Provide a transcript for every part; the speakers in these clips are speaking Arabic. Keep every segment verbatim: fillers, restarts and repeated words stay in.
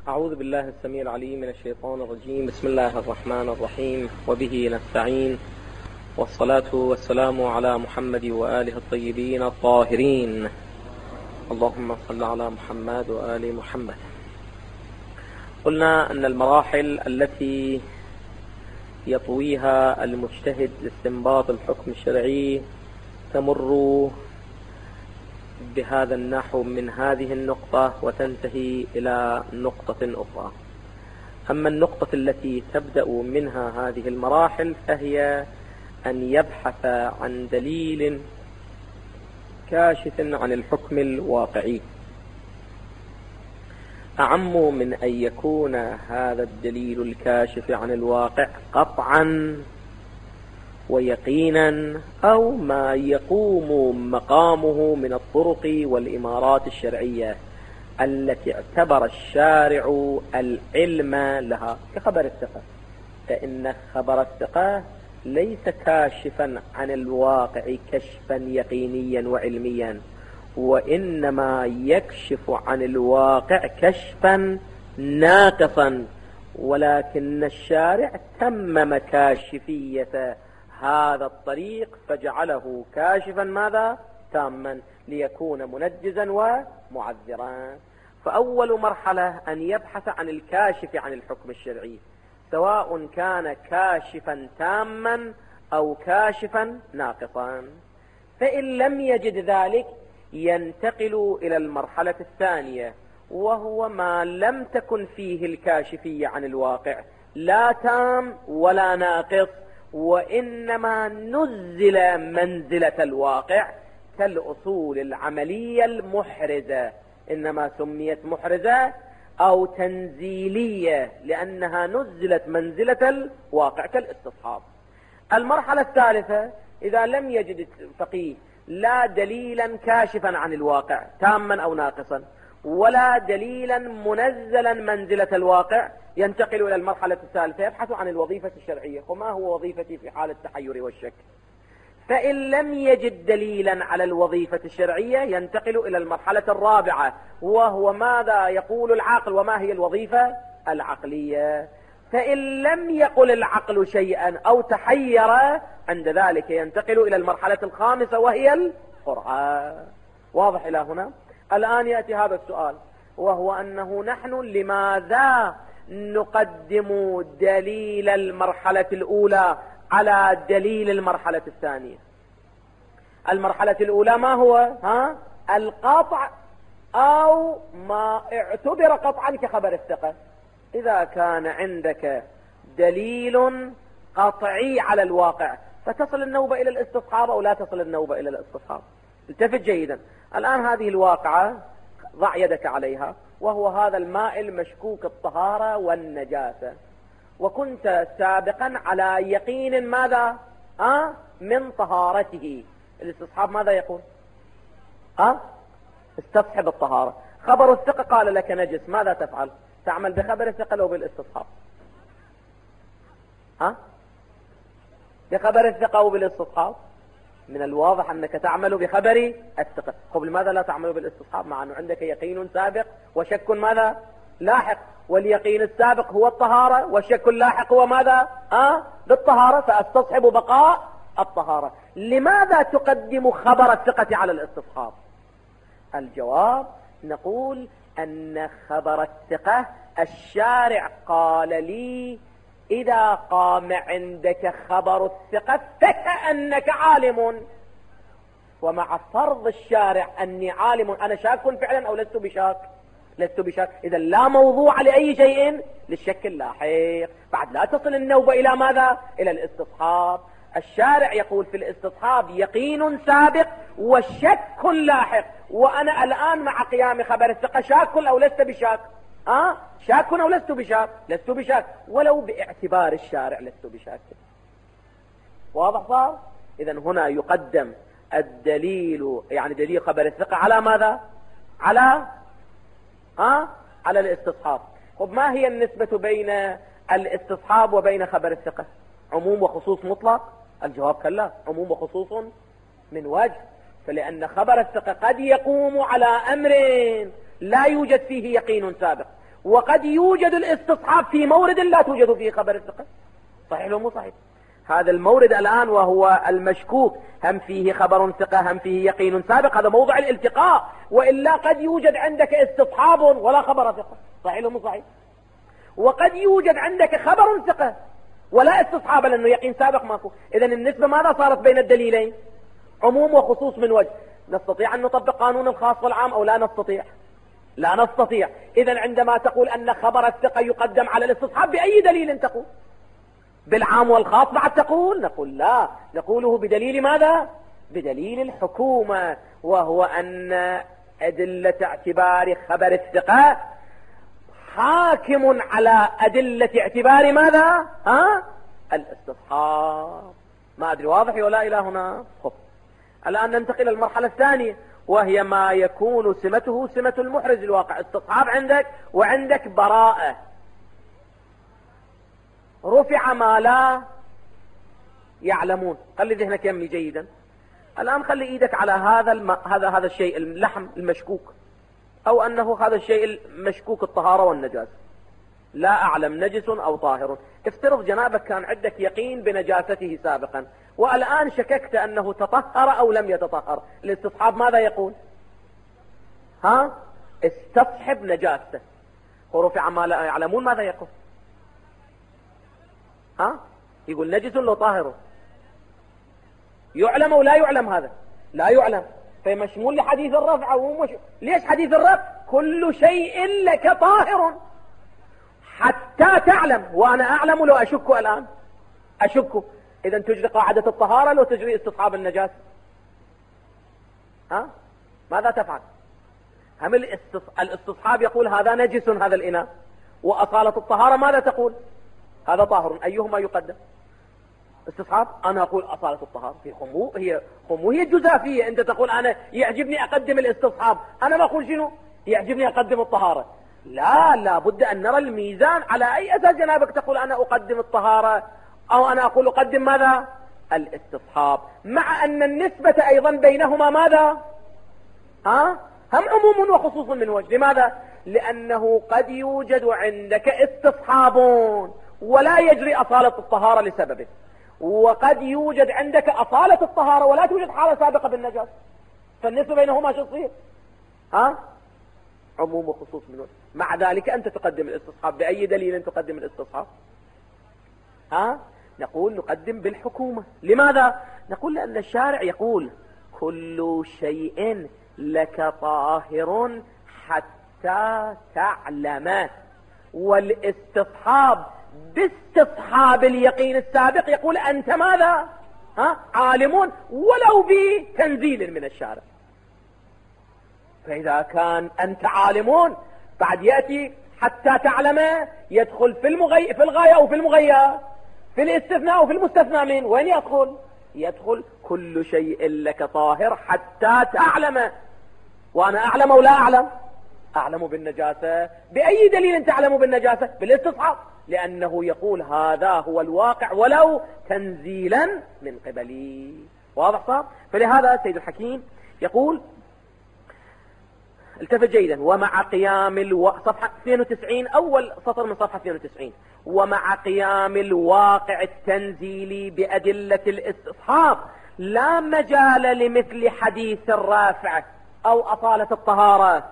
أعوذ بالله السميع العليم من الشيطان الرجيم. بسم الله الرحمن الرحيم، وبه نستعين، والصلاة والسلام على محمد وآله الطيبين الطاهرين. اللهم صل على محمد وآل محمد. قلنا أن المراحل التي يطويها المجتهد لاستنباط الحكم الشرعي تمر بهذا النحو من هذه النقطة وتنتهي إلى نقطة أخرى. أما النقطة التي تبدأ منها هذه المراحل فهي أن يبحث عن دليل كاشف عن الحكم الواقعي، أعم من أن يكون هذا الدليل الكاشف عن الواقع قطعا ويقينا، أو ما يقوم مقامه من الطرق والإمارات الشرعية التي اعتبر الشارع العلم لها، كخبر الثقة. فإن خبر الثقة ليس كاشفا عن الواقع كشفا يقينيا وعلميا، وإنما يكشف عن الواقع كشفا ناقصا، ولكن الشارع تمم كاشفية هذا الطريق فجعله كاشفا ماذا؟ تاما، ليكون منجزا ومعذرا. فأول مرحلة أن يبحث عن الكاشف عن الحكم الشرعي، سواء كان كاشفا تاما أو كاشفا ناقصا. فإن لم يجد ذلك ينتقل إلى المرحلة الثانية، وهو ما لم تكن فيه الكاشفية عن الواقع، لا تام ولا ناقص، وإنما نزل منزلة الواقع، كالأصول العملية المحرزة، إنما سميت محرزة أو تنزيلية لأنها نزلت منزلة الواقع كالاستصحاب. المرحلة الثالثة إذا لم يجد الفقيه لا دليلا كاشفا عن الواقع تاما أو ناقصا، ولا دليلا منزلا منزلة الواقع، ينتقل إلى المرحلة الثالثة، يبحث عن الوظيفة الشرعية، وما هو وظيفتي في حال التحير والشك. فإن لم يجد دليلا على الوظيفة الشرعية ينتقل إلى المرحلة الرابعة، وهو ماذا يقول العقل وما هي الوظيفة العقلية. فإن لم يقل العقل شيئا أو تحير، عند ذلك ينتقل إلى المرحلة الخامسة وهي القرآن. واضح إلى هنا؟ الآن يأتي هذا السؤال، وهو أنه نحن لماذا نقدم دليل المرحلة الأولى على دليل المرحلة الثانية؟ المرحلة الأولى ما هو؟ ها؟ القطع أو ما اعتبر قطعا كخبر الثقة. إذا كان عندك دليل قطعي على الواقع فتصل النوبة إلى الاستصحاب أو لا تصل النوبة إلى الاستصحاب. التفت جيدا. الآن هذه الواقعة ضع يدك عليها، وهو هذا الماء المشكوك الطهارة والنجاسة، وكنت سابقا على يقين ماذا؟ أه؟ من طهارته. الاستصحاب ماذا يقول؟ أه؟ استصحب الطهارة. خبر الثقة قال لك نجس، ماذا تفعل؟ تعمل بخبر الثقة لو بالاستصحاب؟ أه؟ بخبر الثقة أو بالاستصحاب؟ من الواضح أنك تعمل بخبر الثقة. طب لماذا لا تعمل بالاستصحاب مع أنه عندك يقين سابق وشك ماذا؟ لاحق، واليقين السابق هو الطهارة والشك اللاحق هو ماذا؟ آه بالطهارة، فأستصحب بقاء الطهارة. لماذا تقدم خبر الثقة على الاستصحاب؟ الجواب نقول أن خبر الثقة الشارع قال لي إذا قام عندك خبر الثقة فكأنك عالم، ومع فرض الشارع أني عالم أنا شاك فعلا أو لست بشاك؟ لست بشاك. إذا لا موضوع لأي شيء للشك اللاحق، بعد لا تصل النوبة إلى ماذا؟ إلى الاستصحاب. الشارع يقول في الاستصحاب يقين سابق وشك لاحق، وأنا الآن مع قيام خبر الثقة شاك أو لست بشاك؟ آه شاك أو لست بشاك؟ لست بشاك، ولو باعتبار الشارع لست بشاك. واضح صار؟ إذا هنا يقدم الدليل، يعني دليل خبر الثقة على ماذا؟ على آه على الاستصحاب. طب ما هي النسبة بين الاستصحاب وبين خبر الثقة؟ عموم وخصوص مطلق؟ الجواب كلا، عموم وخصوص من وجه. فلأن خبر الثقة قد يقوم على أمر لا يوجد فيه يقين سابق، وقد يوجد الاستصحاب في مورد لا توجد فيه خبر الثقة. صحيح لو مو صحيح؟ هذا المورد الآن وهو المشكوك، هم فيه خبر ثقة هم فيه يقين سابق، هذا موضع الالتقاء، وإلا قد يوجد عندك استصحاب ولا خبر ثقة. صحيح لو مو صحيح؟ وقد يوجد عندك خبر ثقة ولا استصحاب لأنه يقين سابق ماكو. إذن النسبة ماذا صارت بين الدليلين؟ عموم وخصوص من وجه. نستطيع أن نطبق قانون الخاص والعام أو لا نستطيع؟ لا نستطيع. إذن عندما تقول أن خبر الثقة يقدم على الاستصحاب بأي دليل تقول؟ بالعام والخاص بعد تقول؟ نقول لا، نقوله بدليل ماذا؟ بدليل الحكومة، وهو أن أدلة اعتبار خبر الثقة حاكم على أدلة اعتبار ماذا؟ ها؟ الاستصحاب. ما أدري واضح ولا إلى هنا؟ خب الآن ننتقل المرحلة الثانية، وهي ما يكون سمته سمة المحرز الواقع. استصحاب عندك وعندك براءة، رفع ما لا يعلمون. خلي ذهنك يملي جيدا. الآن خلي ايدك على هذا الم... هذا هذا الشيء اللحم المشكوك، او انه هذا الشيء المشكوك الطهارة والنجاسة. لا اعلم نجس او طاهر. افترض جنابك كان عندك يقين بنجاسته سابقا، والآن شككت انه تطهر او لم يتطهر. الاستصحاب ماذا يقول؟ ها؟ استصحب نجاسته. ورفع ما لا يعلمون ماذا يقول؟ ها؟ يقول نجس لو طاهر. يعلم او لا يعلم؟ هذا لا يعلم، فمشمول لحديث الرفع. ومش... ليش حديث الرفع؟ كل شيء لك طاهر حتى تعلم، وانا اعلم لو اشك الان اشك. اذا تجري قاعدة الطهارة لو تجري استصحاب النجاسة. ها؟ ماذا تفعل؟ هم الاستصحاب يقول هذا نجس هذا الاناء، واصالة الطهارة ماذا تقول؟ هذا طاهر. ايهما يقدم؟ استصحاب. انا اقول اصالة الطهارة. هي خمو هي خمو هي الجزافية. انت تقول انا يعجبني اقدم الاستصحاب، انا ما اقول شنو يعجبني اقدم الطهارة. لا، لا بد ان نرى الميزان. على اي اساس جنابك تقول انا اقدم الطهارة او انا اقول اقدم ماذا؟ الاستصحاب، مع ان النسبة ايضا بينهما ماذا؟ ها؟ هم عموم وخصوص من وجه. لماذا؟ لانه قد يوجد عندك استصحاب ولا يجري اصالة الطهارة لسببه، وقد يوجد عندك اصالة الطهارة ولا توجد حالة سابقة بالنجاسة، فالنسبة بينهما شو تصير؟ ها؟ عموم وخصوص من وجه. مع ذلك انت تقدم الاستصحاب. باي دليل تقدم الاستصحاب؟ ها؟ نقول نقدم بالحكومة. لماذا؟ نقول لأن الشارع يقول كل شيء لك طاهر حتى تعلم. والاستصحاب باستصحاب اليقين السابق يقول أنت ماذا؟ ها؟ عالمون ولو بتنزيل من الشارع. فإذا كان أنت عالمون بعد يأتي حتى تعلم يدخل في المغي... في الغاية أو في المغية، في الاستثناء وفي المستثنى من وين يدخل؟ يدخل كل شيء لك طاهر حتى تعلم. وانا اعلم او لا اعلم؟ اعلم بالنجاسة. باي دليل تعلم بالنجاسة؟ بالاستصحاب، لانه يقول هذا هو الواقع ولو تنزيلا من قبلي. واضح صار؟ فلهذا سيد الحكيم يقول التفت جيدا. ومع قيام الو... صفحة اثنين وتسعين اول سطر من صفحة اثنين وتسعين. ومع قيام الواقع التنزيلي بأدلة الاستصحاب لا مجال لمثل حديث الرافع او اصالة الطهارة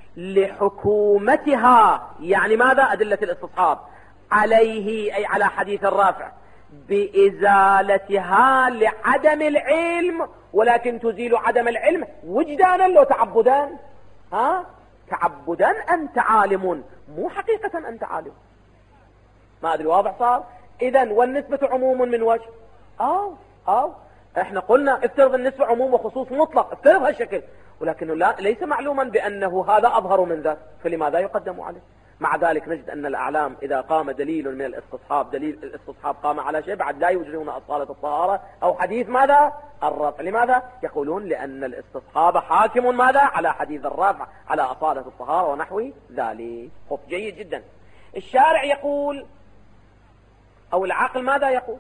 لحكومتها. يعني ماذا؟ أدلة الاستصحاب عليه اي على حديث الرافع بإزالتها لعدم العلم، ولكن تزيل عدم العلم وجدانا لو تعبدا. ها؟ تعبدا أنت عالم، مو حقيقة أنت عالم. ما أدري واضح صار؟ إذن والنسبة عموم من وجه. أو أو إحنا قلنا افترض النسبة عموم وخصوص مطلق، افترض هالشكل، ولكنه لا ليس معلوما بأنه هذا أظهر من ذاك، فلماذا يقدم عليه؟ مع ذلك نجد أن الأعلام إذا قام دليل من الاستصحاب، دليل الاستصحاب قام على شيء بعد لا يوجدون أصالة الطهارة أو حديث ماذا؟ الرفع. لماذا؟ يقولون لأن الاستصحاب حاكم ماذا؟ على حديث الرفع على أصالة الطهارة ونحو ذلك. خب جيد جدا. الشارع يقول أو العقل ماذا يقول؟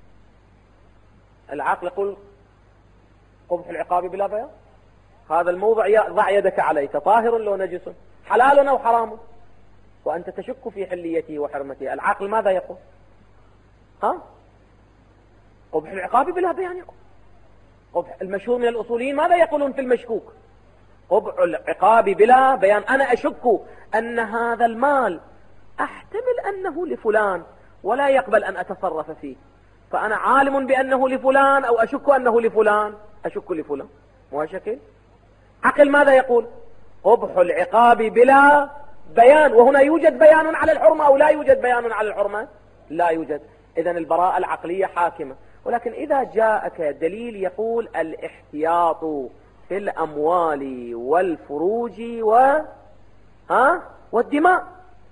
العقل يقول قبح العقاب بلا بيان. هذا الموضع ضع يدك عليه، طاهر لو نجس، حلال أو حرام. وأنت تشك في حليته وحرمته، العقل ماذا يقول؟ ها؟ قبح العقاب بلا بيان يقول. قبح المشهور من الأصوليين ماذا يقولون في المشكوك؟ قبح العقاب بلا بيان. أنا أشك أن هذا المال أحتمل أنه لفلان ولا يقبل أن أتصرف فيه، فأنا عالم بأنه لفلان أو أشك أنه لفلان، أشك لفلان، مو شكل. عقل ماذا يقول؟ قبح العقاب بلا بيان، وهنا يوجد بيان على الحرمة أو لا يوجد بيان على الحرمة؟ لا يوجد. إذن البراءة العقلية حاكمة. ولكن إذا جاءك دليل يقول الاحتياط في الأموال والفروج و ها والدماء،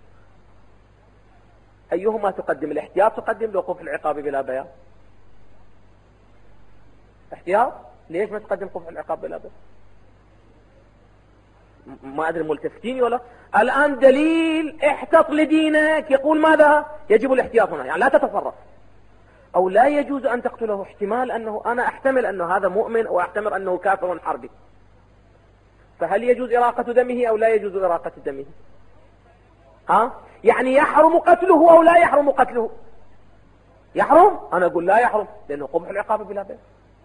أيهما تقدم؟ الاحتياط تقدم لو قبح العقاب بلا بيان؟ احتياط؟ ليش ما تقدم قبح العقاب بلا بيان؟ ما أدري ملتفتين ولا. الآن دليل احتط لدينك يقول ماذا؟ يجب الاحتياط هنا، يعني لا تتصرف، أو لا يجوز أن تقتله. احتمال أنه أنا أحتمل أنه هذا مؤمن أو أحتمل أنه كافر حربي، فهل يجوز إراقة دمه أو لا يجوز إراقة دمه؟ ها؟ يعني يحرم قتله أو لا يحرم قتله؟ يحرم؟ أنا أقول لا يحرم، لأنه قبح العقاب بلا بيان.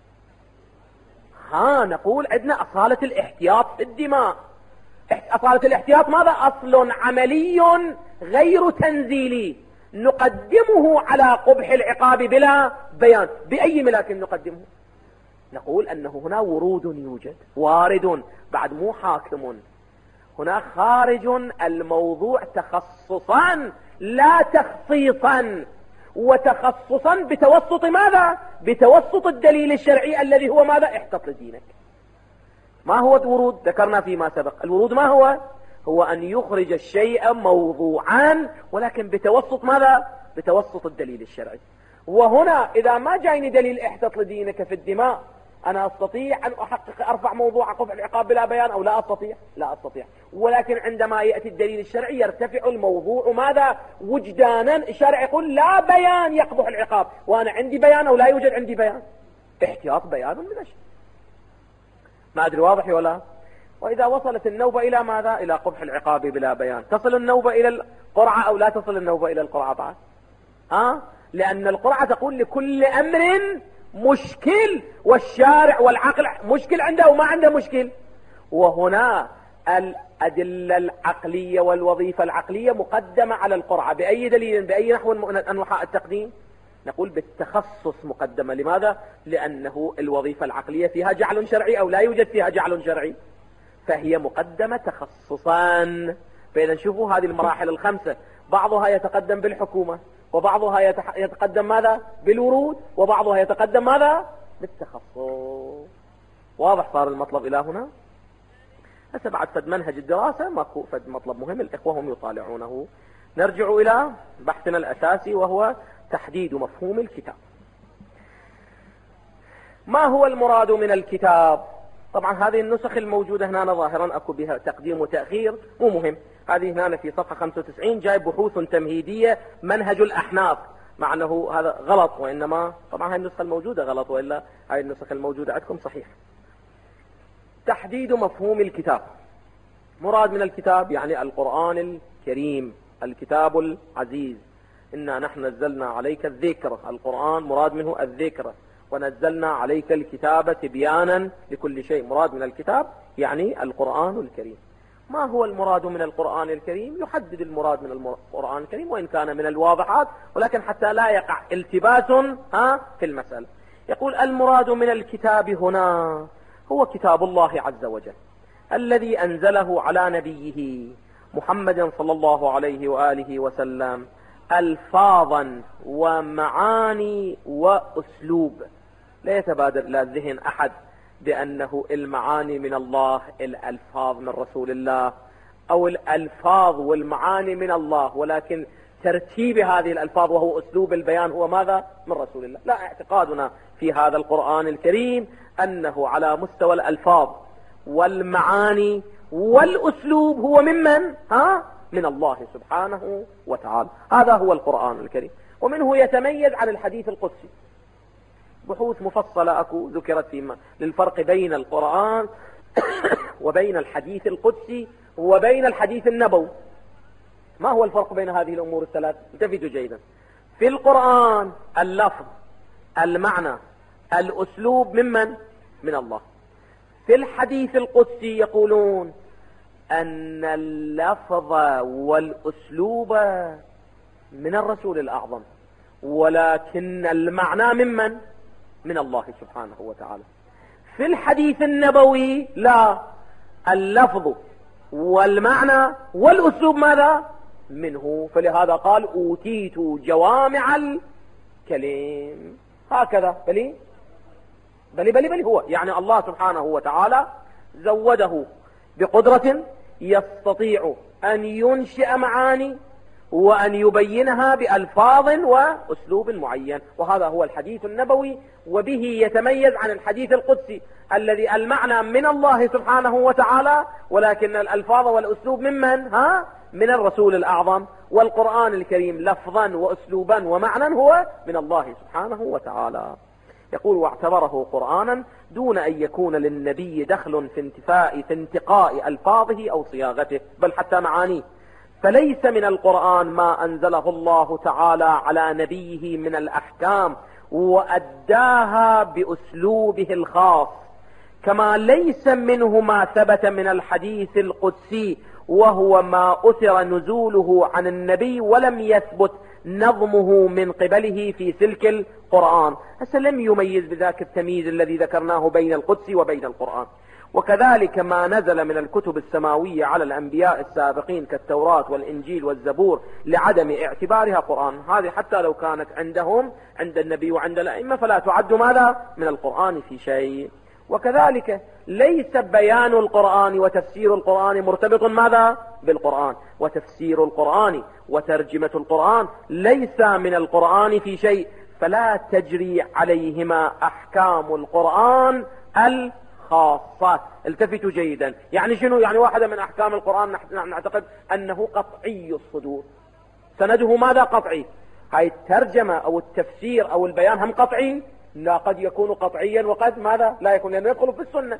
ها نقول عندنا أصالة الاحتياط في الدماء. أصالة الاحتياط ماذا؟ أصل عملي غير تنزيلي نقدمه على قبح العقاب بلا بيان. بأي ملاك نقدمه؟ نقول أنه هنا ورود يوجد، وارد، بعد مو حاكم. هنا خارج الموضوع تخصصا لا تخصيصا، وتخصصا بتوسط ماذا؟ بتوسط الدليل الشرعي الذي هو ماذا؟ احتط لدينك. ما هو الورود؟ ذكرنا فيما سبق. الورود ما هو؟ هو أن يخرج الشيء موضوعا ولكن بتوسط ماذا؟ بتوسط الدليل الشرعي. وهنا إذا ما جايني دليل احتط لدينك في الدماء، أنا أستطيع أن أحقق أرفع موضوع قبح العقاب بلا بيان أو لا أستطيع؟ لا أستطيع. ولكن عندما يأتي الدليل الشرعي يرتفع الموضوع ماذا؟ وجدانا. الشرع يقول لا بيان يقبح العقاب، وأنا عندي بيان أو لا يوجد عندي بيان؟ احتياط بيان من الشيء. ما أدري واضح ولا؟ وإذا وصلت النوبة إلى ماذا؟ إلى قبح العقاب بلا بيان، تصل النوبة إلى القرعة أو لا تصل النوبة إلى القرعة بعد؟ ها؟ أن القرعة تقول لكل أمر مشكل، والشارع والعقل مشكل عنده وما عنده مشكل. وهنا الأدلة العقلية والوظيفة العقلية مقدمة على القرعة بأي دليل؟ بأي نحو من أنواع التقديم؟ نقول بالتخصص مقدمة. لماذا؟ لأنه الوظيفة العقلية فيها جعل شرعي أو لا يوجد فيها جعل شرعي، فهي مقدمة تخصصان. فإذا شوفوا هذه المراحل الخمسة، بعضها يتقدم بالحكومة، وبعضها يتقدم ماذا؟ بالورود، وبعضها يتقدم ماذا؟ بالتخصص. واضح صار المطلب إلى هنا؟ هسه بعد فد منهج الدراسة ماكو فد مطلب مهم الإخوة هم يطالعونه. نرجع إلى بحثنا الأساسي وهو تحديد مفهوم الكتاب. ما هو المراد من الكتاب؟ طبعا هذه النسخ الموجودة هنا ظاهرا أكو بها تقديم وتأخير، مو مهم. هذه هنا في صفحة خمسة وتسعين جاي بحوث تمهيدية منهج الأحناف، مع أنه هذا غلط، وإنما طبعا هذه النسخة الموجودة غلط، وإلا هذه النسخة الموجودة عندكم صحيح. تحديد مفهوم الكتاب. مراد من الكتاب يعني القرآن الكريم، الكتاب العزيز. إنا نحن نزلنا عليك الذكر، القرآن مراد منه الذكر، ونزلنا عليك الكتاب تبيانا لكل شيء. مراد من الكتاب يعني القرآن الكريم. ما هو المراد من القرآن الكريم؟ يحدد المراد من القرآن الكريم، وإن كان من الواضحات، ولكن حتى لا يقع التباس ها في المسألة. يقول المراد من الكتاب هنا هو كتاب الله عز وجل الذي أنزله على نبيه محمد صلى الله عليه وآله وسلم ألفاظا ومعاني وأسلوب. لا يتبادر إلى الذهن أحد بأنه المعاني من الله، الألفاظ من رسول الله، أو الألفاظ والمعاني من الله، ولكن ترتيب هذه الألفاظ وهو أسلوب البيان هو ماذا؟ من رسول الله. لا، اعتقادنا في هذا القرآن الكريم أنه على مستوى الألفاظ والمعاني والأسلوب هو ممن؟ ها؟ من الله سبحانه وتعالى. هذا هو القرآن الكريم، ومنه يتميز عن الحديث القدسي. بحوث مفصلة أكو ذكرت فيما للفرق بين القرآن وبين الحديث القدسي وبين الحديث النبوي. ما هو الفرق بين هذه الأمور الثلاث؟ التفتوا جيدا. في القرآن اللفظ، المعنى، الأسلوب ممن؟ من الله. في الحديث القدسي يقولون أن اللفظ والأسلوب من الرسول الأعظم، ولكن المعنى ممن؟ من الله سبحانه وتعالى. في الحديث النبوي لا، اللفظ والمعنى والأسلوب ماذا؟ منه. فلهذا قال أوتيت جوامع الكلم. هكذا بلي بلي بلي بلي هو يعني الله سبحانه وتعالى زوده بقدرة يستطيع أن ينشئ معاني وأن يبينها بألفاظ وأسلوب معين، وهذا هو الحديث النبوي، وبه يتميز عن الحديث القدسي الذي المعنى من الله سبحانه وتعالى، ولكن الألفاظ والأسلوب ممن؟ ها؟ من الرسول الأعظم. والقرآن الكريم لفظا وأسلوبا ومعنى هو من الله سبحانه وتعالى. يقول واعتبره قرآنا دون أن يكون للنبي دخل في انتفاء في انتقاء ألفاظه أو صياغته، بل حتى معانيه. فليس من القرآن ما أنزله الله تعالى على نبيه من الأحكام وأداها بأسلوبه الخاص، كما ليس منه ما ثبت من الحديث القدسي وهو ما أثر نزوله عن النبي ولم يثبت نظمه من قبله في سلك القرآن. هسه لم يميز بذاك التمييز الذي ذكرناه بين القدس وبين القرآن. وكذلك ما نزل من الكتب السماوية على الأنبياء السابقين كالتوراة والإنجيل والزبور لعدم اعتبارها قرآن، هذه حتى لو كانت عندهم عند النبي وعند الأئمة فلا تعد ماذا؟ من القرآن في شيء. وكذلك ليس بيان القرآن وتفسير القرآن مرتبط ماذا؟ بالقرآن، وتفسير القرآن وترجمة القرآن ليس من القرآن في شيء، فلا تجري عليهما أحكام القرآن الخاصة. التفتوا جيدا. يعني شنو؟ يعني واحدة من أحكام القرآن نحن نعتقد أنه قطعي الصدور، سنده ماذا؟ قطعي. هاي الترجمة أو التفسير أو البيان هم قطعي؟ لا، قد يكون قطعيا وقد ماذا؟ لا يكون، لأنه يدخل في السنة.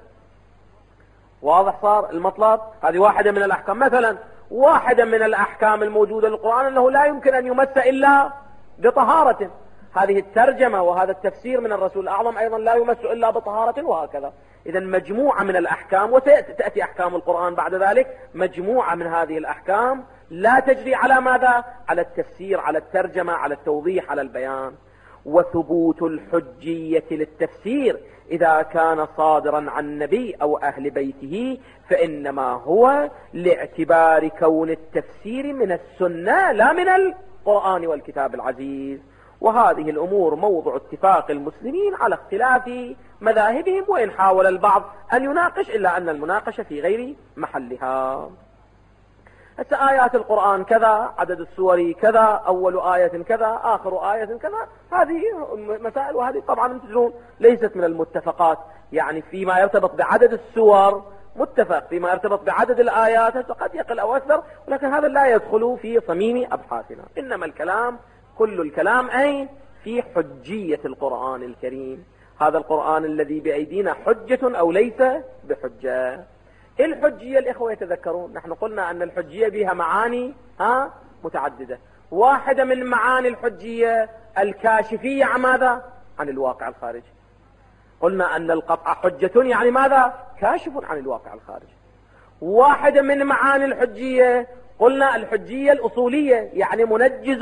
واضح صار المطلب؟ هذه واحدة من الأحكام. مثلا واحدة من الأحكام الموجودة للقرآن أنه لا يمكن أن يمس إلا بطهارة، هذه الترجمة وهذا التفسير من الرسول الأعظم أيضا لا يمس إلا بطهارة، وهكذا. إذا مجموعة من الأحكام، وتأتي أحكام القرآن بعد ذلك، مجموعة من هذه الأحكام لا تجري على ماذا؟ على التفسير، على الترجمة، على التوضيح، على البيان. وثبوت الحجية للتفسير إذا كان صادرا عن نبي أو أهل بيته فإنما هو لاعتبار كون التفسير من السنة لا من القرآن والكتاب العزيز. وهذه الأمور موضع اتفاق المسلمين على اختلاف مذاهبهم، وإن حاول البعض أن يناقش إلا أن المناقشة في غير محلها. هسه آيات القرآن كذا، عدد السور كذا، أول آية كذا، آخر آية كذا، هذه مسائل، وهذه طبعا انتجون ليست من المتفقات. يعني فيما يرتبط بعدد السور متفق، فيما يرتبط بعدد الآيات قد يقل أو أكثر، ولكن هذا لا يدخل في صميم أبحاثنا. إنما الكلام كل الكلام أي في حجية القرآن الكريم. هذا القرآن الذي بأيدينا حجة أو ليس بحجة. الحجية الإخوة يتذكرون نحن قلنا أن الحجية بها معاني ها متعددة. واحدة من معاني الحجية الكاشفية عن ماذا؟ عن الواقع الخارجي. قلنا أن القطع حجة يعني ماذا؟ كاشف عن الواقع الخارجي. واحدة من معاني الحجية قلنا الحجية الأصولية يعني منجز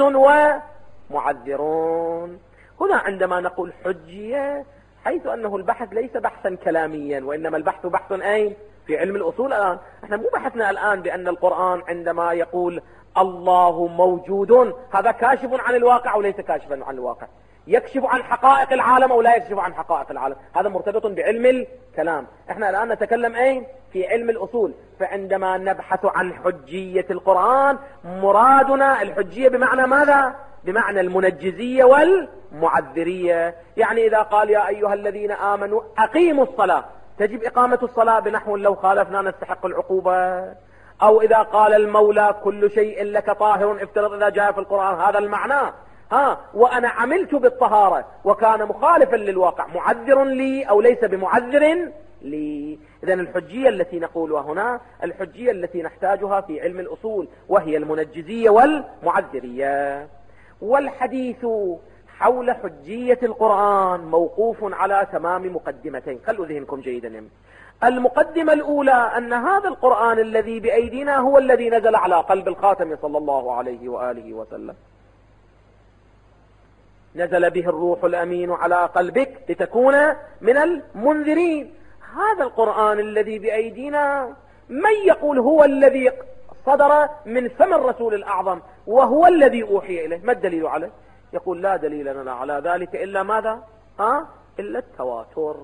ومعذرون. هنا عندما نقول حجية حيث أنه البحث ليس بحثا كلاميا، وإنما البحث بحث أين؟ في علم الأصول. الآن احنا مو بحثنا الآن بأن القرآن عندما يقول الله موجود هذا كاشف عن الواقع وليس كاشفا عن الواقع، يكشف عن حقائق العالم أو لا يكشف عن حقائق العالم، هذا مرتبط بعلم الكلام. احنا الآن نتكلم أين؟ في علم الأصول. فعندما نبحث عن حجية القرآن مرادنا الحجية بمعنى ماذا؟ بمعنى المنجزية والمعذرية. يعني إذا قال يا أيها الذين آمنوا أقيموا الصلاة، تجب إقامة الصلاة بنحو لو خالفنا نستحق العقوبة. أو إذا قال المولى كل شيء لك طاهر، افترض إذا جاء في القرآن هذا المعنى، ها وأنا عملت بالطهارة وكان مخالفا للواقع، معذر لي أو ليس بمعذر لي؟ إذن الحجية التي نقولها هنا الحجية التي نحتاجها في علم الأصول، وهي المنجزية والمعذرية. والحديث حول حجية القرآن موقوف على تمام مقدمتين، خلوا ذهنكم جيدا. المقدمة الأولى أن هذا القرآن الذي بأيدينا هو الذي نزل على قلب الخاتم صلى الله عليه وآله وسلم، نزل به الروح الأمين على قلبك لتكون من المنذرين. هذا القرآن الذي بأيدينا من يقول هو الذي صدر من فم الرسول الأعظم وهو الذي أوحي إليه؟ ما الدليل عليه؟ يقول لا دليل لنا على ذلك إلا ماذا؟ ها؟ إلا التواتر،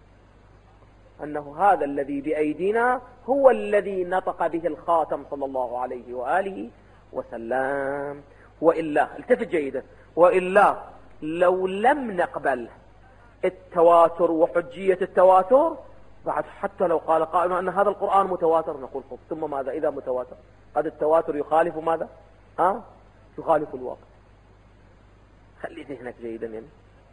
أنه هذا الذي بأيدينا هو الذي نطق به الخاتم صلى الله عليه وآله وسلم. وإلا التفت جيدا، وإلا لو لم نقبل التواتر وحجية التواتر بعد، حتى لو قال قائل أن هذا القرآن متواتر، نقول ثم ماذا إذا متواتر؟ قد التواتر يخالف ماذا؟ ها؟ يخالف الواقع. خلي ذهنك جيدا يعني.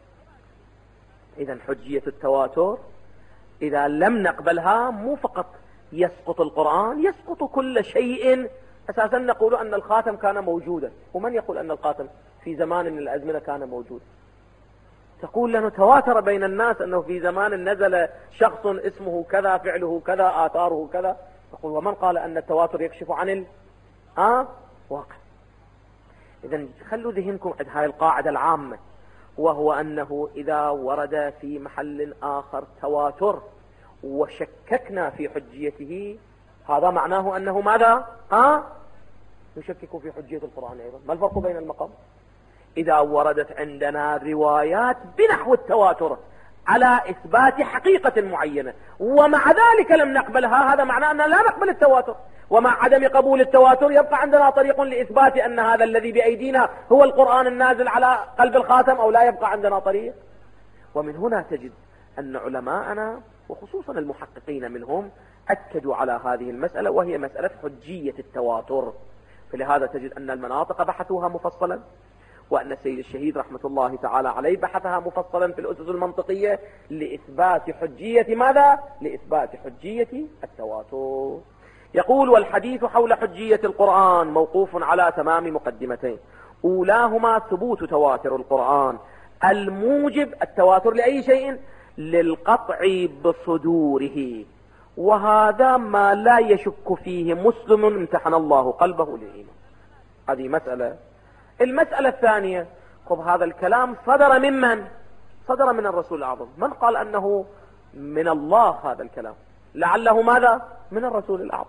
إذا حجية التواتر إذا لم نقبلها مو فقط يسقط القرآن، يسقط كل شيء. أساسا نقول أن الخاتم كان موجودا، ومن يقول أن الخاتم في زمان من الأزمنة كان موجودا؟ تقول لأنه تواتر بين الناس أنه في زمان نزل شخص اسمه كذا فعله كذا آثاره كذا. تقول ومن قال أن التواتر يكشف عن ال آه؟ واقع. إذن خلوا ذهنكم عند هاي القاعدة العامة، وهو أنه إذا ورد في محل آخر تواتر وشككنا في حجيته، هذا معناه أنه ماذا؟ ها؟ نشكك في حجية القرآن أيضا. ما الفرق بين المقام؟ إذا وردت عندنا روايات بنحو التواتر على إثبات حقيقة معينة ومع ذلك لم نقبلها، هذا معناه أننا لا نقبل التواتر. ومع عدم قبول التواتر يبقى عندنا طريق لإثبات أن هذا الذي بأيدينا هو القرآن النازل على قلب الخاتم، أو لا يبقى عندنا طريق. ومن هنا تجد أن علماءنا وخصوصا المحققين منهم أكدوا على هذه المسألة، وهي مسألة حجية التواتر. فلهذا تجد أن المناطق بحثوها مفصلا، وأن السيد الشهيد رحمة الله تعالى عليه بحثها مفصلا في الأسس المنطقية لإثبات حجية ماذا؟ لإثبات حجية التواتر. يقول والحديث حول حجية القرآن موقوف على تمام مقدمتين، أولاهما ثبوت تواتر القرآن الموجب التواتر لأي شيء؟ للقطع بصدوره، وهذا ما لا يشك فيه مسلم امتحن الله قلبه للإيمان. هذه مسألة. المسألة الثانية، خب هذا الكلام صدر ممن؟ صدر من الرسول الأعظم. من قال أنه من الله هذا الكلام؟ لعله ماذا؟ من الرسول الأعظم.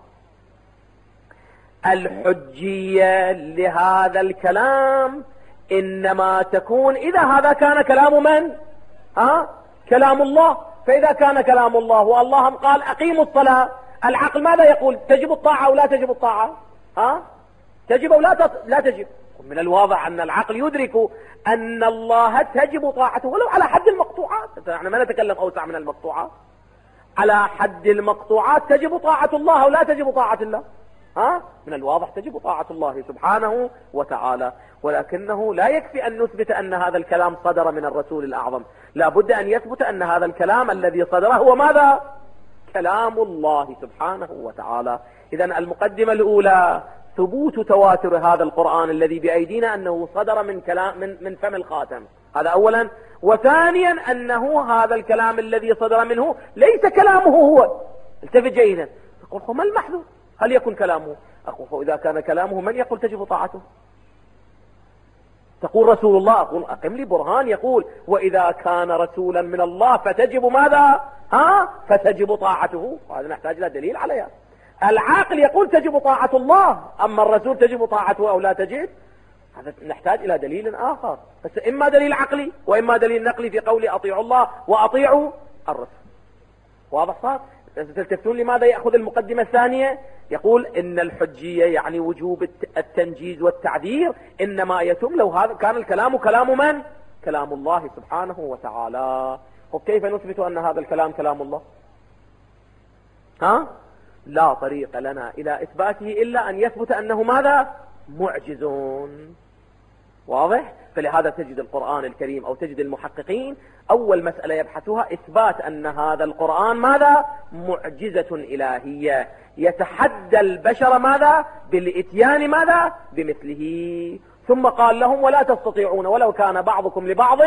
الحجية لهذا الكلام إنما تكون إذا هذا كان كلام من؟ ها؟ كلام الله. فإذا كان كلام الله والله قال أقيموا الصلاة، العقل ماذا يقول؟ تجب الطاعة أو لا تجب الطاعة؟ ها؟ تجب أو لا تط... لا تجب. من الواضح أن العقل يدرك أن الله تجب طاعته ولو على حد المقطوعات. نحن ما نتكلم أوسع من المقطوعات. على حد المقطوعات تجب طاعة الله أو لا تجب طاعة الله؟ ها؟ من الواضح تجب طاعة الله سبحانه وتعالى، ولكنه لا يكفي أن نثبت أن هذا الكلام صدر من الرسول الأعظم، لا بد أن يثبت أن هذا الكلام الذي صدره هو ماذا؟ كلام الله سبحانه وتعالى. إذن المقدمة الأولى ثبوت تواتر هذا القرآن الذي بأيدينا أنه صدر من كلام من, من فم الخاتم، هذا أولا. وثانيا أنه هذا الكلام الذي صدر منه ليس كلامه هو. التفت جيدا، تقول ما المحذور؟ هل يكن كلامه؟ أقول فإذا كان كلامه من يقول تجب طاعته؟ تقول رسول الله، أقول أقم لي برهان يقول وإذا كان رسولا من الله فتجب ماذا؟ ها؟ فتجب طاعته. وهذا نحتاج إلى دليل عليها. العاقل يقول تجب طاعة الله، أما الرسول تجب طاعته أو لا تجب، هذا نحتاج إلى دليل آخر، بس إما دليل عقلي وإما دليل نقلي في قول أطيعوا الله وأطيعوا الرسول. واضح صار؟ تلتفتون لماذا يأخذ المقدمة الثانية؟ يقول إن الحجية يعني وجوب التنجيز والتعذير إنما يتم لو هذا كان الكلام كلام من؟ كلام الله سبحانه وتعالى. وكيف نثبت أن هذا الكلام كلام الله؟ ها؟ لا طريق لنا إلى إثباته إلا أن يثبت أنه ماذا؟ معجزون. واضح؟ فلهذا تجد القرآن الكريم أو تجد المحققين أول مسألة يبحثوها إثبات أن هذا القرآن ماذا؟ معجزة إلهية يتحدى البشر ماذا؟ بالإتيان ماذا؟ بمثله. ثم قال لهم ولا تستطيعون ولو كان بعضكم لبعض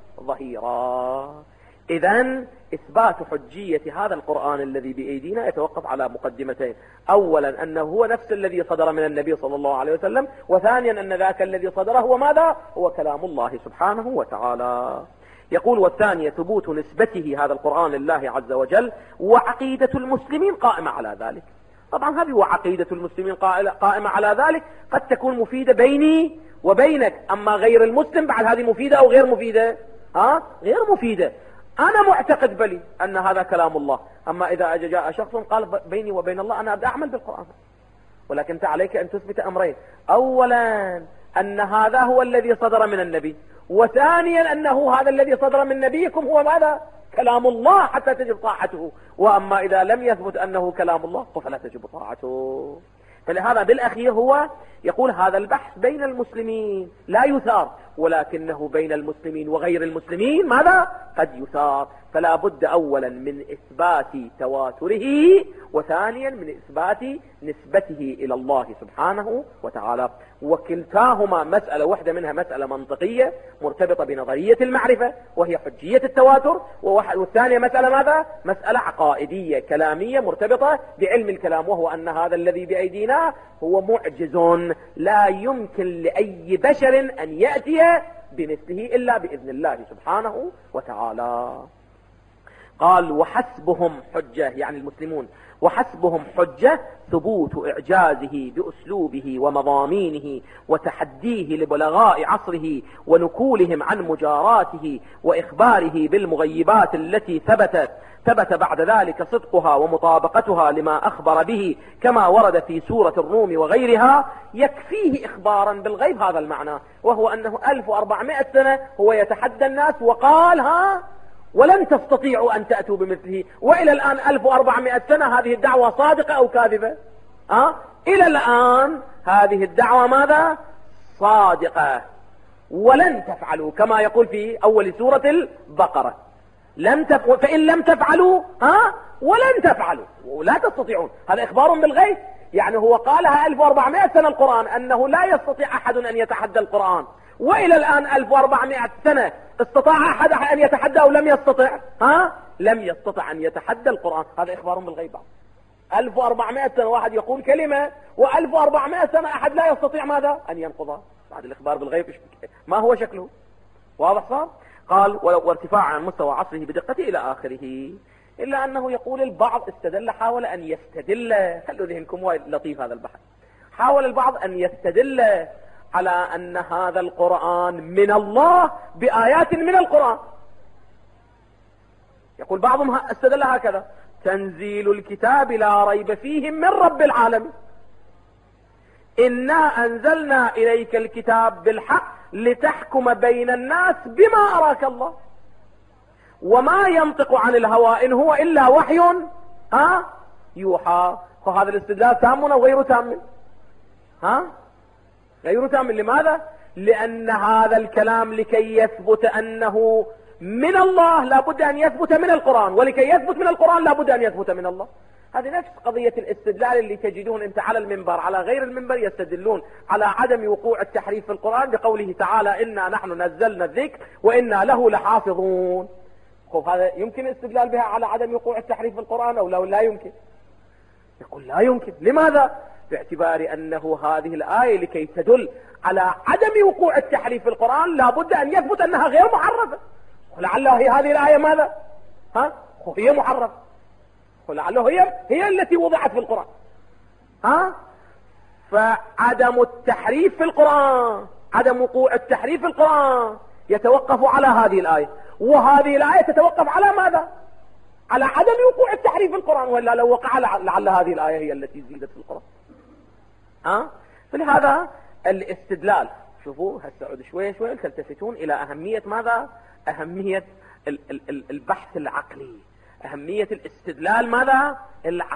ظهيرا. إذن إثبات حجية هذا القرآن الذي بأيدينا يتوقف على مقدمتين: أولا أنه هو نفس الذي صدر من النبي صلى الله عليه وسلم، وثانيا أن ذاك الذي صدره هو ماذا؟ هو كلام الله سبحانه وتعالى. يقول والثانية ثبوت نسبته هذا القرآن لله عز وجل، وعقيدة المسلمين قائمة على ذلك. طبعا هذه هو عقيدة المسلمين قائمة على ذلك، قد تكون مفيدة بيني وبينك، أما غير المسلم بعد هذه مفيدة أو غير مفيدة؟ ها؟ غير مفيدة. أنا معتقد بلي أن هذا كلام الله، أما إذا جاء شخص قال بيني وبين الله أنا أبدأ أعمل بالقرآن، ولكن أنت عليك أن تثبت أمرين: أولا أن هذا هو الذي صدر من النبي، وثانيا أنه هذا الذي صدر من نبيكم هو ماذا؟ كلام الله حتى تجب طاعته. وأما إذا لم يثبت أنه كلام الله فلا تجب طاعته. فلهذا بالأخير هو يقول هذا البحث بين المسلمين لا يثار، ولكنه بين المسلمين وغير المسلمين ماذا؟ قد يثار. فلا بد أولا من إثبات تواتره، وثانيا من إثبات نسبته إلى الله سبحانه وتعالى. وكلتاهما مسألة، واحدة منها مسألة منطقية مرتبطة بنظرية المعرفة وهي حجية التواتر، والثانية مسألة ماذا؟ مسألة عقائدية كلامية مرتبطة بعلم الكلام، وهو أن هذا الذي بأيدينا هو معجز لا يمكن لأي بشر أن يأتي بمثله إلا بإذن الله سبحانه وتعالى. قال وحسبهم حجة، يعني المسلمون، وحسبهم حجة ثبوت إعجازه بأسلوبه ومضامينه وتحديه لبلغاء عصره ونكولهم عن مجاراته وإخباره بالمغيبات التي ثبتت ثبت بعد ذلك صدقها ومطابقتها لما أخبر به كما ورد في سورة الروم وغيرها، يكفيه إخبارا بالغيب هذا المعنى، وهو أنه ألف وأربعمائة سنة هو يتحدى الناس وقال ها ولن تستطيعوا أن تأتوا بمثله، وإلى الآن ألف وأربعمائة سنة هذه الدعوة صادقة أو كاذبة؟ أه؟ إلى الآن هذه الدعوة ماذا؟ صادقة. ولن تفعلوا كما يقول في أول سورة البقرة، لم تف... فإن لم تفعلوا ها ولن تفعلوا ولا تستطيعون. هذا إخبار بالغيب، يعني هو قالها ألف وأربعمائة سنة القرآن أنه لا يستطيع أحد أن يتحدى القرآن، وإلى الآن ألف وأربعمائة سنة استطاع أحد أن يتحدى أو لم يستطع؟ ها؟ لم يستطع أن يتحدى القرآن. هذا إخبار بالغيب. ألف وأربعمائة سنة واحد يقول كلمة، وألف وأربعمائة سنة أحد لا يستطيع ماذا؟ أن ينقضها. بعد الإخبار بالغيب ما هو شكله؟ واضح صار؟ قال وارتفاع عن مستوى عصره بدقته إلى آخره. إلا أنه يقول البعض استدل، حاول أن يستدل، خلوا ذهنكم لطيف هذا البحث، حاول البعض أن يستدل على أن هذا القرآن من الله بآيات من القرآن. يقول بعضهم استدل هكذا: تنزيل الكتاب لا ريب فيه من رب العالمين، إنا أنزلنا إليك الكتاب بالحق لتحكم بين الناس بما أراك الله وما ينطق عن الهوى إن هو إلا وحي ها يوحى. فهذا الاستدلال تام أو غير تام؟ ها غير تام. لماذا؟ لأن هذا الكلام لكي يثبت أنه من الله لابد أن يثبت من القرآن، ولكي يثبت من القرآن لابد أن يثبت من الله. هذه نفس قضية الاستدلال اللي تجدون انت على المنبر، على غير المنبر يستدلون على عدم وقوع التحريف في القرآن بقوله تعالى إنا نحن نزلنا الذكر وإنا له لحافظون. خب هذا يمكن الاستدلال بها على عدم وقوع التحريف في القرآن أو لا يمكن؟ يقول لا يمكن. لماذا؟ باعتبار أنه هذه الآية لكي تدل على عدم وقوع التحريف في القرآن لابد أن يثبت أنها غير محرفة. ولعله هي هذه الآية ماذا؟ ها هي محرفة، ولعله هي هي التي وضعت في القرآن. ها فعدم التحريف في القرآن، عدم وقوع التحريف في القرآن يتوقف على هذه الآية، وهذه الآية تتوقف على ماذا؟ على عدم وقوع التحريف في القرآن، ولا لو وقع لعل هذه الآية هي التي زيدت في القرآن. ها فلهذا الاستدلال، شوفوا هالسعود شوية شوية تلتفتون إلى أهمية ماذا؟ أهمية البحث العقلي، أهمية الاستدلال ماذا؟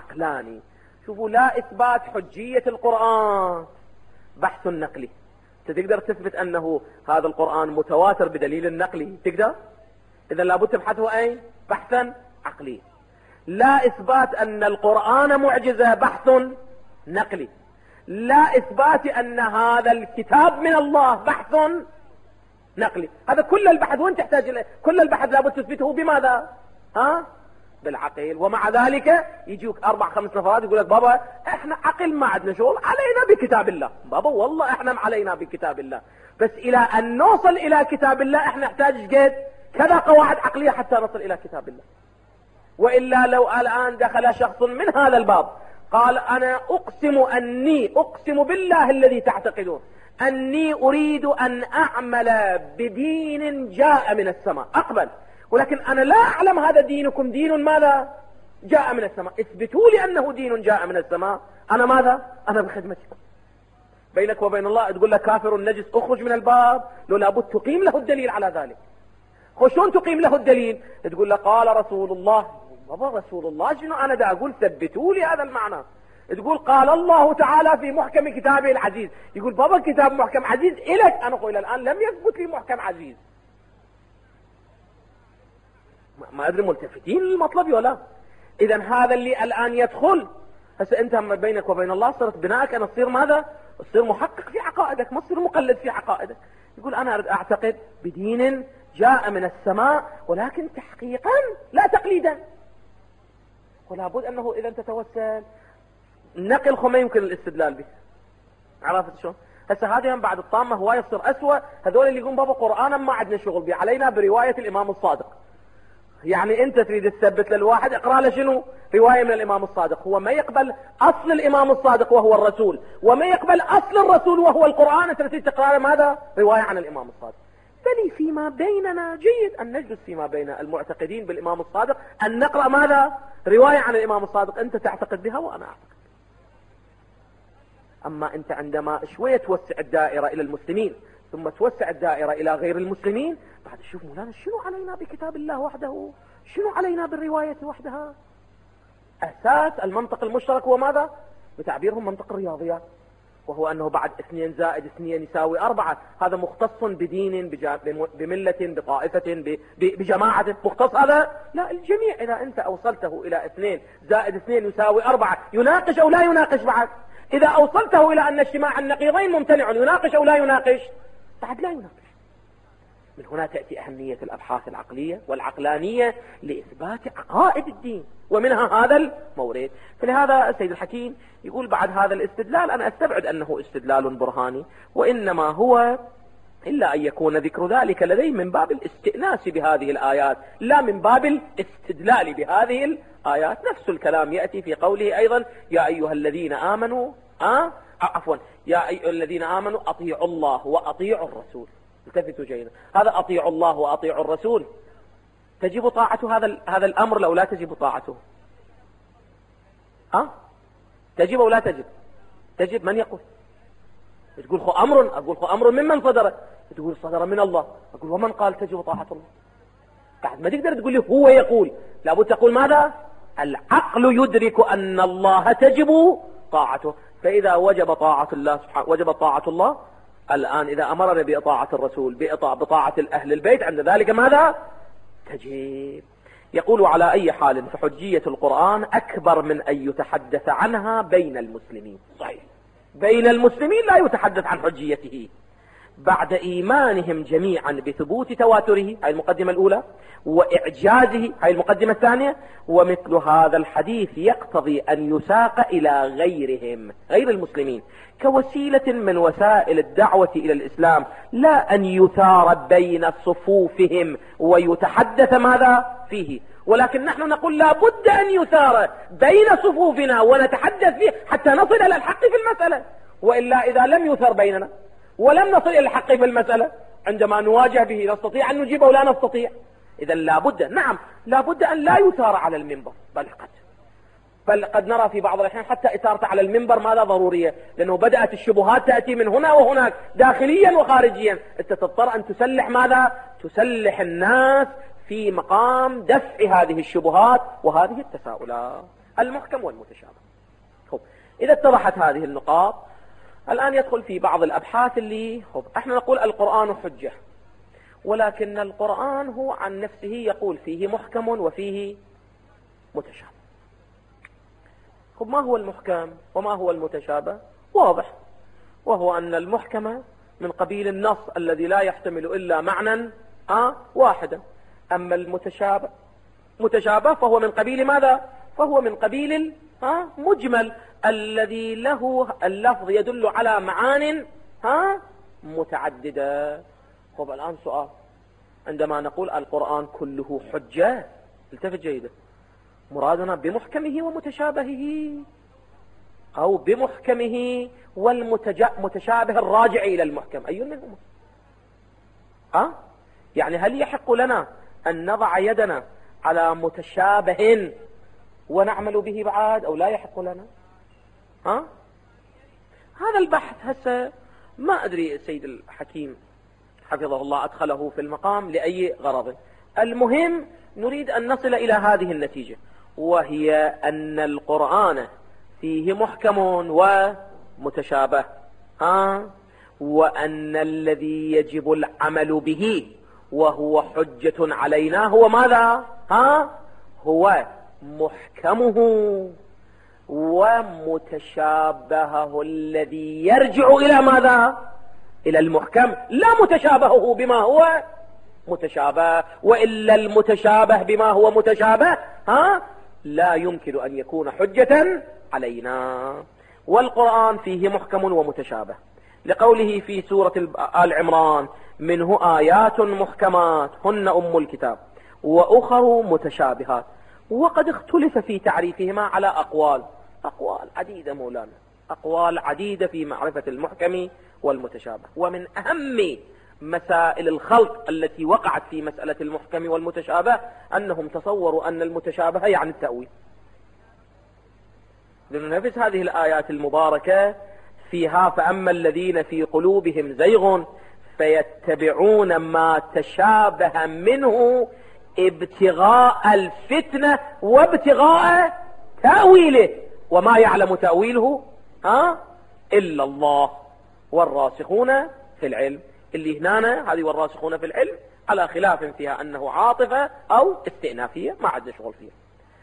العقلاني. شوفوا لا إثبات حجية القرآن بحث نقلي، تقدر تثبت أنه هذا القرآن متواتر بدليل النقلي؟ تقدر؟ إذا لابد تبحثه أين؟ بحثا عقليا. لا إثبات أن القرآن معجزة، بحث نقلي. لا إثبات أن هذا الكتاب من الله، بحث نقلي. هذا كل البحث وين تحتاج إليه؟ كل البحث لابد تثبته بماذا؟ ها؟ بالعقل. ومع ذلك يجيوك أربع خمس نفرات يقول لك بابا احنا عقل ما عندنا شغل، علينا بكتاب الله. بابا والله احنا علينا بكتاب الله، بس إلى أن نوصل إلى كتاب الله احنا نحتاج قد كذا قواعد عقلية حتى نصل إلى كتاب الله. وإلا لو الآن دخل شخص من هذا الباب قال أنا أقسم أني أقسم بالله الذي تعتقدون أني أريد أن أعمل بدين جاء من السماء، أقبل، ولكن أنا لا أعلم هذا دينكم دين ماذا جاء من السماء، اثبتوا لي أنه دين جاء من السماء، أنا ماذا؟ أنا بخدمتكم. بينك وبين الله تقول لك كافر نجس اخرج من الباب، لو لابد تقيم له الدليل على ذلك. خشون تقيم له الدليل؟ تقول له قال رسول الله. بابا رسول الله شنو؟ أنا دا أقول ثبتوا لي هذا المعنى. تقول قال الله تعالى في محكم كتابه العزيز. يقول بابا كتاب محكم عزيز إلك، أنا أقول الآن لم يثبت لي محكم عزيز. ما أدري ملتفتين للمطلب ولا؟ إذا هذا اللي الآن يدخل هسه أنت بينك وبين الله صرت بناءك أن تصير ماذا؟ تصير محقق في عقائدك، ما تصير مقلد في عقائدك. يقول أنا أريد أعتقد بدين جاء من السماء ولكن تحقيقا لا تقليدا. ولا بد أنه إذا تتوسل نقل خو ما يمكن الاستدلال به. عرفت شلون؟ هسه هذه بعد الطامة هواية يصير أسوأ. هذول اللي يقولون بابا قرآنا ما عندنا شغل به، علينا برواية الإمام الصادق. يعني أنت تريد تثبت للواحد اقرأ له شنو؟ رواية من الإمام الصادق. هو ما يقبل أصل الإمام الصادق وهو الرسول، وما يقبل أصل الرسول وهو القرآن. أنت تريد تقرأ له ماذا؟ رواية عن الإمام الصادق. بل فيما بيننا جيد أن نجلس فيما بين المعتقدين بالإمام الصادق أن نقرأ ماذا؟ رواية عن الإمام الصادق، أنت تعتقد بها وأنا أعتقد. أما أنت عندما شوية توسع الدائرة إلى المسلمين ثم توسع الدائرة إلى غير المسلمين، بعد شوف مولانا شنو علينا بكتاب الله وحده؟ شنو علينا بالرواية وحدها؟ أساس المنطق المشترك هو ماذا؟ بتعبيرهم منطق الرياضيات، وهو أنه بعد اثنين زائد اثنين يساوي أربعة. هذا مختص بدين، بملة، بطائفة، بجماعة، مختص هذا؟ لا، الجميع. إذا أنت أوصلته إلى اثنين زائد اثنين يساوي أربعة، يناقش أو لا يناقش بعد؟ إذا أوصلته إلى أن اجتماع النقيضين ممتنع، يناقش أو لا يناقش؟ بعد لا يناقش. من هنا تأتي أهمية الأبحاث العقلية والعقلانية لإثبات عقائد الدين، ومنها هذا المورد. فلهذا السيد الحكيم يقول بعد هذا الاستدلال أنا أستبعد أنه استدلال برهاني، وإنما هو إلا أن يكون ذكر ذلك لدي من باب الاستئناس بهذه الآيات لا من باب الاستدلال بهذه الآيات. نفس الكلام يأتي في قوله أيضا يا أيها الذين آمنوا آه عفوا يا أيها الذين آمنوا أطيعوا الله وأطيعوا الرسول. التفتوا جيدا، هذا أطيعوا الله وأطيعوا الرسول تجب طاعة هذا هذا الأمر لو لا تجب طاعته؟ ها؟ تجب أو لا تجب؟ تجب. من يقول؟ تقول خو أمر، أقول خو أمر ممن صدر؟ تقول صدر من الله. أقول ومن قال تجب طاعة الله؟ بعد ما تقدر تقول لي هو يقول، لابد تقول ماذا؟ العقل يدرك أن الله تجب طاعته. فإذا وجب طاعة الله سبحانه وجب طاعة الله، الآن إذا أمرنا بإطاعة الرسول بطاعة الأهل البيت عند ذلك ماذا؟ تجب. يقول على أي حال فحجية القرآن أكبر من أن يتحدث عنها بين المسلمين. صحيح، بين المسلمين لا يتحدث عن حجيته بعد إيمانهم جميعا بثبوت تواتره، هاي المقدمة الأولى، وإعجازه، هاي المقدمة الثانية. ومثل هذا الحديث يقتضي أن يساق إلى غيرهم غير المسلمين كوسيلة من وسائل الدعوة إلى الإسلام، لا أن يثار بين صفوفهم ويتحدث ماذا فيه. ولكن نحن نقول لا بد أن يثار بين صفوفنا ونتحدث فيه حتى نصل إلى الحق في المسألة، وإلا إذا لم يثر بيننا ولم نصل إلى الحق في المسألة عندما نواجه به نستطيع أن نجيب أو لا نستطيع. إذا لا بد، نعم لا بد أن لا يثار على المنبر، بل قد بل قد نرى في بعض الأحيان حتى إثارة على المنبر ماذا ضرورية، لأنه بدأت الشبهات تأتي من هنا وهناك داخليا وخارجيا. أنت تضطر أن تسلح ماذا؟ تسلح الناس في مقام دفع هذه الشبهات وهذه التساؤلات، المحكم والمتشابه. إذا اتضحت هذه النقاط الآن يدخل في بعض الأبحاث اللي خب احنا نقول القرآن حجة، ولكن القرآن هو عن نفسه يقول فيه محكم وفيه متشابه. خب ما هو المحكم وما هو المتشابه؟ واضح، وهو أن المحكم من قبيل النص الذي لا يحتمل إلا معنى آه واحدا، أما المتشابه متشابه فهو من قبيل ماذا؟ فهو من قبيل آه مجمل الذي له اللفظ يدل على معان آه متعددة. خب الآن سؤال، عندما نقول القرآن كله حجة، التفت جيدا، مرادنا بمحكمه ومتشابهه أو بمحكمه والمتشابه الراجع إلى المحكم؟ أي منهما؟ أه؟ يعني هل يحق لنا أن نضع يدنا على متشابه ونعمل به بعد أو لا يحق لنا؟ أه؟ هذا البحث هسه ما أدري السيد الحكيم حفظه الله أدخله في المقام لأي غرض. المهم نريد أن نصل إلى هذه النتيجة، وهي أن القرآن فيه محكم ومتشابه، ها، وأن الذي يجب العمل به وهو حجة علينا هو ماذا؟ ها، هو محكمه، ومتشابهه الذي يرجع إلى ماذا؟ إلى المحكم، لا متشابهه بما هو متشابه، وإلا المتشابه بما هو متشابه ها لا يمكن أن يكون حجة علينا. والقرآن فيه محكم ومتشابه، لقوله في سورة آل عمران: منه آيات محكمات هن أم الكتاب وأخر متشابهات. وقد اختلف في تعريفهما على أقوال أقوال عديدة مولانا، أقوال عديدة في معرفة المحكم والمتشابه. ومن أهم مسائل الخلط التي وقعت في مسألة المحكم والمتشابه أنهم تصوروا أن المتشابه يعني التأويل. لننفذ هذه الآيات المباركة فيها: فأما الذين في قلوبهم زيغ فيتبعون ما تشابه منه ابتغاء الفتنة وابتغاء تأويله وما يعلم تأويله ها إلا الله والراسخون في العلم. اللي هنا هذه والراسخون في العلم على خلاف فيها أنه عاطفة أو استئنافية، ما عاد شغل فيها.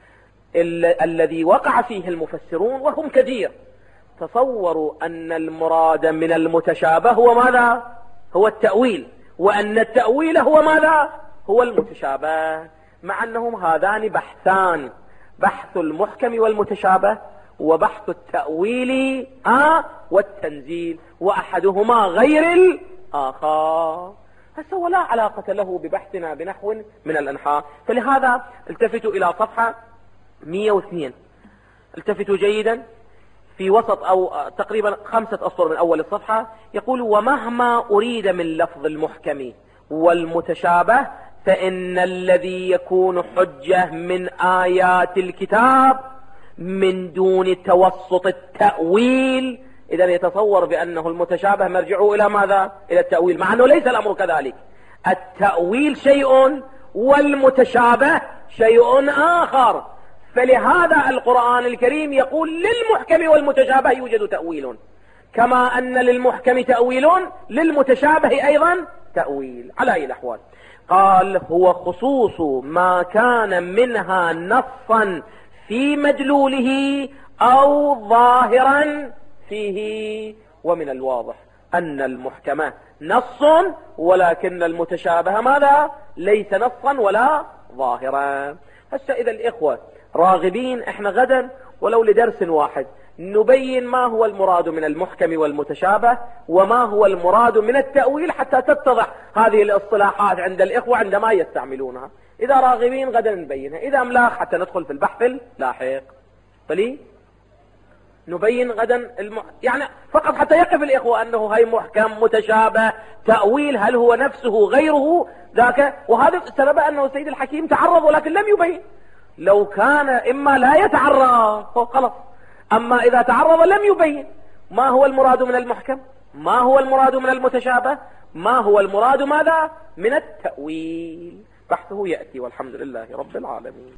الذي وقع فيه المفسرون وهم كثير تصوروا أن المراد من المتشابه هو ماذا؟ هو التأويل، وأن التأويل هو ماذا؟ هو المتشابه، مع أنهم هذان بحثان: بحث المحكم والمتشابه وبحث التأويل آه والتنزيل، وأحدهما غير الآخر. هسه ولا علاقة له ببحثنا بنحو من الأنحاء. فلهذا التفتوا إلى صفحة مئة واثنين، التفتوا جيدا في وسط أو تقريبا خمسة أسطر من أول الصفحة، يقول: ومهما أريد من لفظ المحكم والمتشابه فإن الذي يكون حجة من آيات الكتاب من دون توسط التأويل. إذا يتصور بأنه المتشابه مرجعه إلى ماذا؟ إلى التأويل، مع أنه ليس الأمر كذلك. التأويل شيء والمتشابه شيء آخر. فلهذا القرآن الكريم يقول للمحكم والمتشابه يوجد تأويل، كما أن للمحكم تأويل للمتشابه أيضا تأويل. على أي الأحوال قال: هو خصوص ما كان منها نصا في مدلوله أو ظاهرا فيه. ومن الواضح أن المحكم نص، ولكن المتشابه ماذا؟ ليس نصا ولا ظاهرا. هسه إذا الإخوة راغبين احنا غدا ولو لدرس واحد نبين ما هو المراد من المحكم والمتشابه وما هو المراد من التأويل، حتى تتضح هذه الاصطلاحات عند الإخوة عندما يستعملونها. إذا راغبين غدا نبينها، إذا أملاك حتى ندخل في البحث اللاحق. فلي نبين غدا الم... يعني فقط حتى يقف الإخوة أنه هاي محكم متشابه تأويل، هل هو نفسه غيره ذاك. وهذا السبب أنه السيد الحكيم تعرض ولكن لم يبين. لو كان إما لا يتعرض خلاص، أما إذا تعرض لم يبين ما هو المراد من المحكم، ما هو المراد من المتشابه، ما هو المراد ماذا من التأويل. بحثه يأتي، والحمد لله رب العالمين.